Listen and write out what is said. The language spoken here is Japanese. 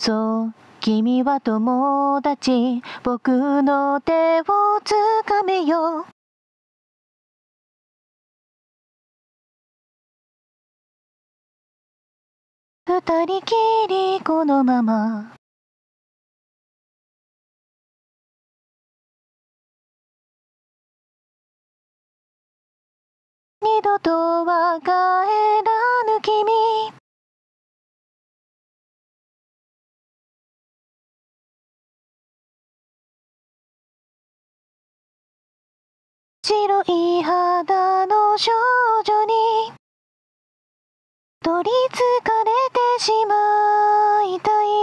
そう、君は友達、僕の手をつかめよ。二人きりこのまま二度とは帰らぬ君、白い肌の少女に取りつかれてしまいたい。